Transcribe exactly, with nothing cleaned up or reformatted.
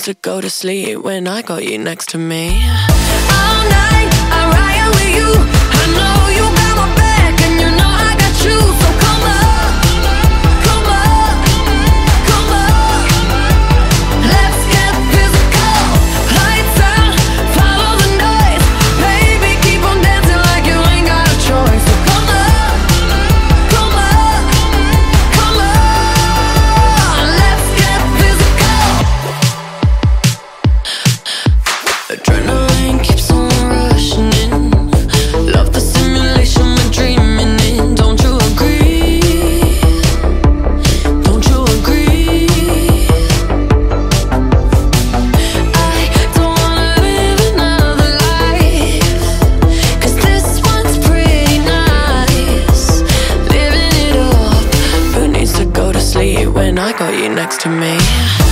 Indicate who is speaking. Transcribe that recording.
Speaker 1: to go to sleep when I got you next to me.
Speaker 2: All night, I ride with you. I know you got my back, and you know I got you. So come up, come up, come up. Let's get physical. Lights out, follow the noise. Baby, keep on dancing like you ain't got a choice. So come up, come up, come on. Let's get physical. Adrenaline keeps on rushing in. Love the simulation we're dreaming in. Don't you agree? Don't you agree? I don't wanna live another life, 'cause this one's pretty nice. Living it up.
Speaker 1: Who needs to go to sleep when I got you next to me?